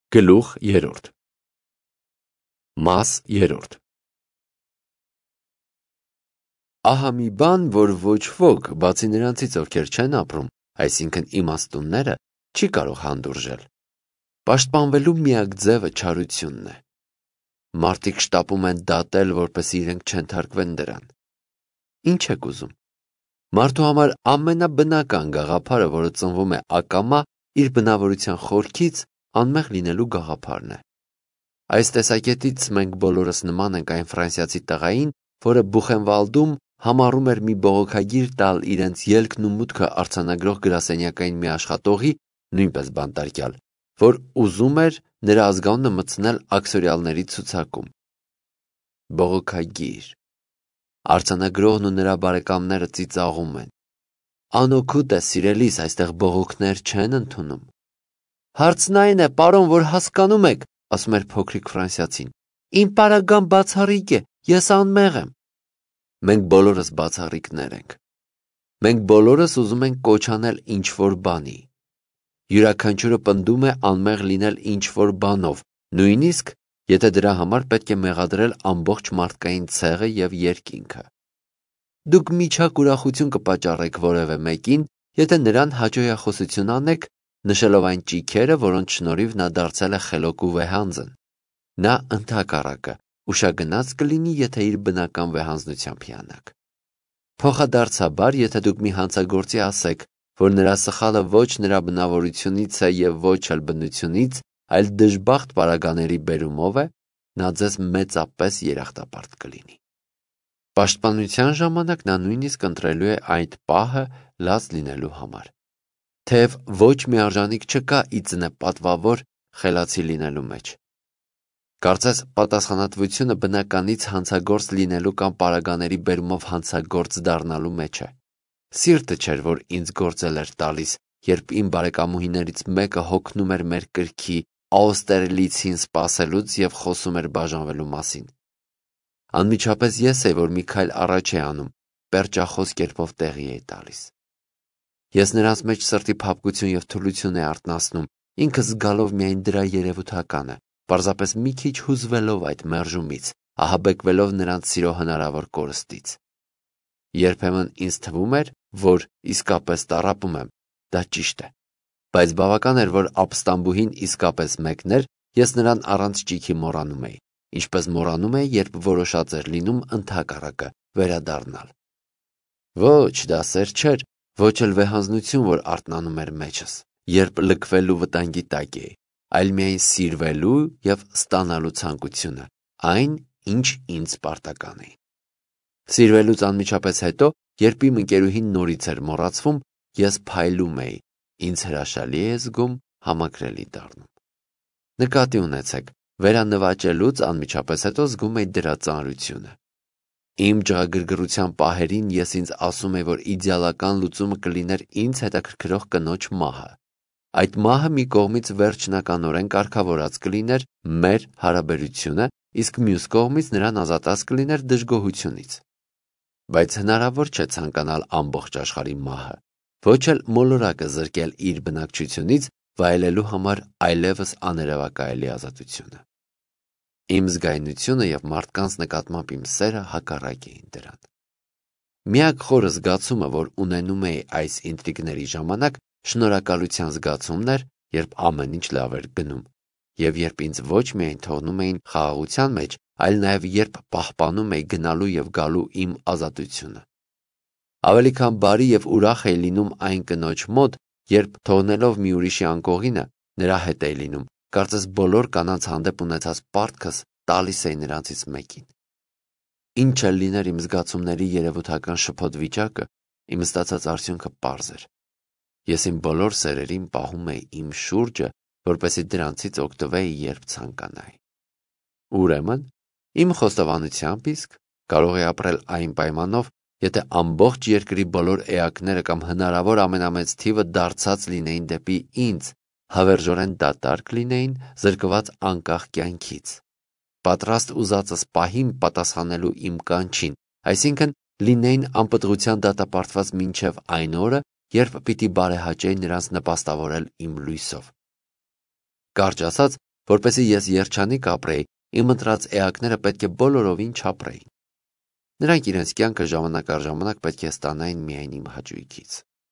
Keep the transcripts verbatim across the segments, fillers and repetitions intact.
Գլուխ երրորդ Մաս երրորդ Ահա մի բան, որ ոչ ոք, բացի նրանցից, ովքեր չեն ապրում, այսինքն իմաստունները, չի կարող հանդուրժել։ Պաշտպանվելու միակ ձևը չարությունն է։ Մարդիկ շտապում են դատել, որպեսզի իրենք չենթարկվեն դրան։ Ինչ եք ուզում։ Մարդու համար ամենաբնական գաղափարը, որը ծնվում է ակամա, իր բնավորության խորքից անմեղ լինելու գաղափարն է։ Այս տեսակետից մենք բոլորս նման ենք այն ֆրանսիացի տղային, որը Բուխենվալդում համառում էր մի բողոքագիր տալ իրենց ելքն ու մուտքը արձանագրող գրասենյակային մի աշխատողի, նույնպես բանտարկյալ, որ ուզում էր նրա ազգանունը մտցնել աքսորիալների ցուցակում։ Բողոքագիր։ Արձանագրողն ու նրա բարեկամները ծիծաղում են։ Անօգուտ է, սիրելիս, այստեղ բողոքներ չեն ընդունում։ Հարցն այն է, պարոն, որ հասկանում եք, ասում էր փոքրիկ ֆրանսիացին, իմ պարագան բացառիկ է, ես անմեղ եմ։ Մենք բոլորս բացառիկներ ենք։ Մենք բոլորս ուզում ենք կոչ անել ինչ-որ բանի։ Յուրաքանչյուրը պնդում է անմեղ լինել ինչ-որ բանով, նույնիսկ եթե դրա համար պետք է մեղադրել ամբողջ մարդկային ցեղը և երկինքը։ Դուք միջակ ուրախություն կպատճառեք որևէ մեկին, եթե նրան հաճոյախոսություն անեք, նշելով այն ճիգերը, որոնց շնորհիվ նա դարձել է խելոք ու վեհանձն։ Նա ընդհակառակը ուշագնաց կլինի, եթե իր բնական վեհանձնությամբ հիանաք։ Փոխադարձաբար, եթե դուք մի հանցագործի ասեք, որ նրա սխալը ոչ նրա բնավորությունից է և ոչ էլ բնությունից, այլ դժբախտ պարագաների բերումով է, նա ձեզ մեծապես երախտապարտ կլինի։ Պաշտպանության ժամանակ նա նույնիսկ ընտրելու է այդ պահը լաց լինելու համար։ Թեև ոչ մի արժանիք չկա ի ծնե պատվավոր խելացի լինելու մեջ։ Կարծես պատասխանատվությունը բնականից հանցագործ լինելու կամ պարագաների բերումով հանցագործ դառնալու մեջ է։ Սիրտը չէր, որ ինձ գործել էր տալիս, երբ իմ բարեկամուհիներից մեկը հոգնում էր մեր կրքի աուստերլիցին սպասելուց և խոսում էր բաժանվելու մասին։ Անմիջապես ես էի, որ մի քայլ առաջ էի անում, պերճախոս կերպով տեղի էի տալիս։ Ես նրանց մեջ սրտի փափկություն և թուլություն էի արթնացնում, ինքս զգալով միայն դրա երևութականը, պարզապես մի քիչ հուզվելով այդ մերժումից, ահաբեկվելով նրանց սիրո հնարավոր կորստից։ Երբեմն ինձ թվում էր, որ իսկապես տառապում եմ, դա ճիշտ է, բայց բավական էր, որ ապստամբուհին իսկապես մեկներ, ես նրան առանց ճիգի մոռանում էի, ինչպես մոռանում էի, երբ որոշած էր լինում ընդհակառակը վերադառնալ։ Ոչ, դա սեր չէր, ոչ էլ վեհանձնություն, որ արթնանում էր մեջս, երբ լքվելու վտանգի տակ էի, այլ միայն սիրվելու և ստանալու ցանկությունը, այն, ինչ ինձ պարտական է։ Սիրվելուց անմիջապես հետո, երբ իմ ընկերուհին նորից էր մոռացվում, ես փայլում էի, ինձ հրաշալի է զգում, համակրելի դառնում։ Նկատի ունեցեք, վերանվաճելուց անմիջապես հետո զգում էի դրա ծանրությունը։ Իմ ջղագրգռության պահերին ես ինձ ասում էի, որ իդեալական լուծումը կլիներ ինձ հետաքրքրող կնոջ մահը։ Այդ մահը մի կողմից վերջնականորեն կարգավորած կլիներ մեր հարաբերությունը, իսկ մյուս կողմից նրան ազատած կլիներ դժգոհությունից։ Բայց հնարավոր չէ ցանկանալ ամբողջ աշխարհի մահը, ոչ էլ մոլորակը զրկել իր բնակչությունից, վայելելու համար այլևս աներևակայելի ազատությունը։ Իմ զգայունությունը և մարդկանց նկատմամբ իմ սերը հակառակ էին դրան։ Միակ խորը զգացումը, որ ունենում էի այս ինտրիգների ժամանակ, շնորհակալության զգացումն էր, երբ ամեն ինչ լավ էր գնում, և երբ ինձ ոչ միայն թողնում էին խաղաղության մեջ, այլ նաև երբ պահպանում էի գնալու և գալու իմ ազատությունը։ Ավելի քան բարի և ուրախ էի լինում այն կնոջ մոտ, երբ թողնելով մի ուրիշի անկողինը, նրա հետ էի լինում, կարծես բոլոր կանանց հանդեպ ունեցած պարտքս տալիս էի նրանցից մեկին։ Ինչ էլ լիներ իմ զգացումների երևութական շփոթ վիճակը, իմ ստացած արդյունքը պարզ էր։ Ես իմ բոլոր սերերին պահում էի իմ շուրջը, որպեսզի դրանցից օգտվեի, երբ ցանկանայի։ Ուրեմն, իմ խոստովանությամբ իսկ կարող էի ապրել այն պայմանով, եթե ամբողջ երկրի բոլոր էակները կամ հնարավոր ամենամեծ թիվը դարձած լինեին դեպի ինձ, հավերժորեն դատարկ լինեին, զրկված անկախ կյանքից, պատրաստ ուզածս պահին պատասխանելու իմ կանչին, այսինքն լինեին անպտղության դատապարտված մինչև այն օրը, երբ պիտի բարեհաճեի նրանց նպաստավորել իմ լույսով։ Կարճ ասած, Որպեսզի ես երջանիկ ապրեի, իմ ընտրած էակները պետք է բոլորովին չապրեին։ Նրանք իրենց կյանքը ժամանակ առ ժամանակ պետք է ստանային միայն իմ հաճույքից։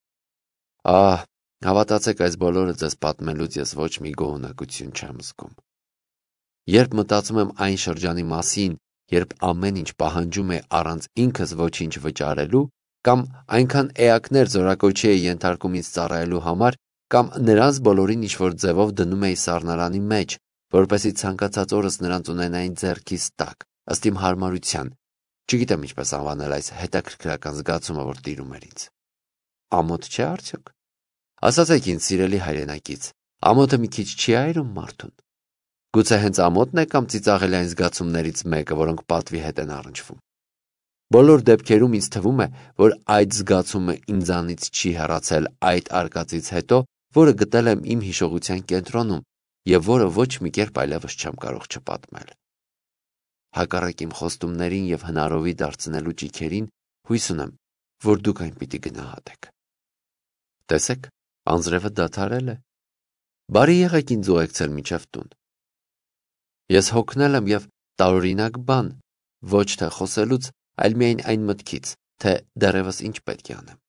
Ահ, հավատացեք, այս բոլորը ձեզ պատմելուց ես ոչ մի գոհունակություն չեմ զգում։ Երբ մտածում եմ այն շրջանի մասին, երբ ամեն ինչ պահանջում է առանց ինքս ոչինչ վճարելու, կամ այնքան էակներ զորակոչի է ենթարկում ինձ ծառայելու համար, կամ նրանց բոլորին ինչ-որ ձևով դնում էի սառնարանի մեջ, որպեսզի ցանկացած օրս նրանց ունենային ձեռքիս տակ, ըստ իմ հարմարության, չգիտեմ ինչպես անվանել այս հետաքրքրական զգացումը, որ տիրում էր ինձ։ Ամոթ չէ՞ արդյոք։ Ասացեք ինձ, սիրելի հայրենակից, ամոթը մի քիչ չի այրում մարդուն։ Գուցե հենց ամոթն է կամ ծիծաղելի այն զգացումներից մեկը, որոնք պատվի հետ են առնչվում։ Բոլոր դեպքերում ինձ թվում է, որ այդ զգացումը ինձանից չի հեռացել այդ արկածից հետո, որը գտել եմ իմ հիշողության կենտրոնում և որը ոչ մի կերպ այլևս չեմ կարող չպատմել։ Հակառակ իմ խոստումներին և հնարովի դարձնելու ճիգերին, հույս ունեմ, որ դուք այն պիտի գնահատեք։ Տեսեք, անձրևը դադարել է։ Բարի եղեք ինձ ուղեկցել մինչև տուն։ Ես հոգնել եմ և տարօրինակ բան, ոչ թե խոսելուց, այլ միայն այն մտքից, թե դեռևս ինչ պետք է անեմ։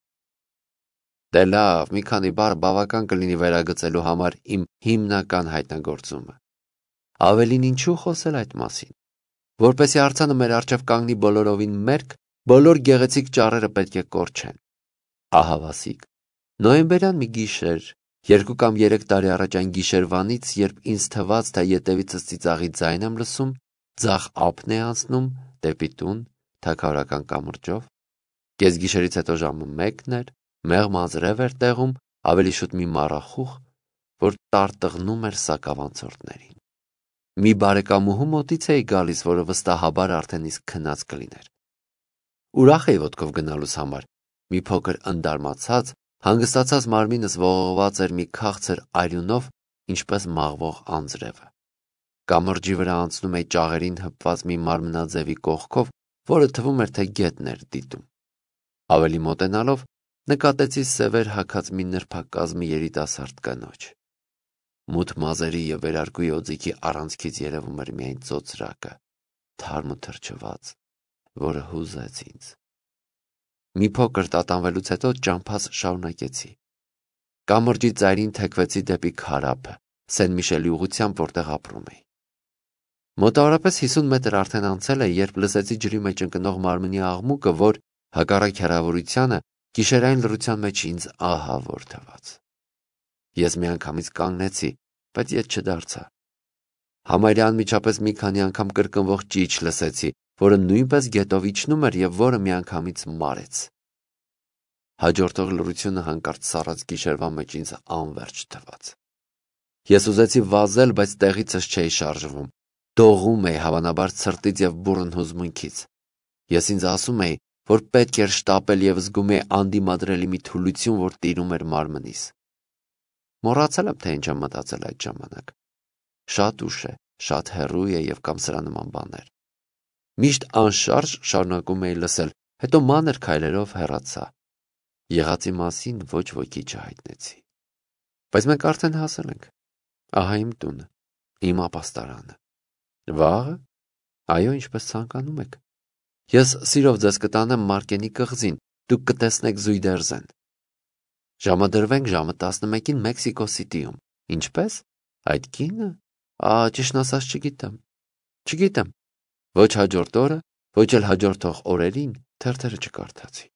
Դե լավ, մի քանի բառ բավական կլինի վերագծելու համար իմ հիմնական հայտնագործումը։ Ավելին ինչու խոսել այդ մասին։ Որպեսզի արձանը մեր առջև կանգնի բոլորովին մերկ, բոլոր գեղեցիկ ճառերը պետք է կորչեն։ Ահավասիկ, նոյեմբերյան մի գիշեր, երկու կամ երեք տարի առաջ այն գիշերվանից, երբ ինձ թվաց, թե ետևիցս ծիծաղի ձայն եմ լսում, ձախ ափն է անցնում դեպի տուն, թագավորական կամրջով, կեսգիշերից հետո ժամը մեկն էր, մեղմ անձրև էր տեղում, ավելի շուտ մի մառախուղ, որ տարտղնում էր սակավանցորդներին։ Մի բարեկամուհու մոտից էի գալիս, որը վստահաբար արդեն իսկ քնած կլիներ։ Ուրախ էի ոտքով գնալուս համար, մի փոքր ընդարմացած, հանգստացած մարմինս ողողված էր մի քաղցր արյունով, ինչպես մաղվող անձրևը։ Կամրջի վրա անցնում էի ճաղերին հպված մի մարմնաձևի կողքով, որը թվում էր, թե գետն էր դիտում։ Ավելի մոտենալով, նկատեցի սևեր հագած մի նրբակազմի երիտասարդ կնոջ։ Մութ մազերի և վերարկուի օձիքի առանցքից երևում էր միայն ծոծրակը, թարմ ու թրջված, որը հուզեց ինձ։ Մի փոքր տատանվելուց հետո ճամփաս շարունակեցի։ Կամրջի ծայրին թեքվեցի դեպի քարափը, Սեն Միշելի ուղղությամբ, որտեղ ապրում էի։ Մոտավորապես հիսուն մետր արդեն անցել է, երբ լսեցի ջրի մեջ ընկնող մարմնի աղմուկը, որ, հակառակ հեռավորությանը, գիշերային լռության մեջ ինձ ահավոր թվաց։ Ես միանգամից կանգնեցի, բայց ետ չդարձա։ Համարյա անմիջապես մի քանի անգամ կրկնվող ճիչ լսեցի, որը նույնպես գետով իջնում էր և որը միանգամից մարեց։ Հաջորդող լռությունը հանկարծ սառած գիշերվա մեջ ինձ անվերջ թվաց։ Ես ուզեցի վազել, բայց տեղիցս չէի շարժվում, դողում էի, հավանաբար ցրտից և բուռն հուզմունքից։ Ես ինձ ասում էի, որ պետք էր շտապել և զգում էի անդիմադրելի մի թուլություն, որ տիրում էր մարմնիս։ Մոռացել եմ, թե ինչ եմ մտածել այդ ժամանակ։ Շատ ուշ է, շատ հեռու է և կամ սրա նման բաներ։ Միշտ անշարժ շարունակում էի լսել, հետո մանր քայլերով հեռացա։ Եղածի մասին ոչ ոքի չհայտնեցի։ Բայց մենք արդեն հասել ենք։ Ահա իմ տունը, իմ ապաստարանը։ Վաղը։ Այո, ինչպես ցանկանում եք։ Ես սիրով ձեզ կտանեմ Մարկենի կղզին, դուք կտեսնեք Զույդերզեն։ Ժամադրվենք ժամը տասնմեկին Մեքսիկո Սիթիում։ Ինչպես։ Այդ կինը։ Ա, ճիշտն ասած չգիտեմ։ Չգիտեմ։ Ոչ հաջորդ օրը, ոչ էլ հաջորդող օրերին թերթերը չկարդացի։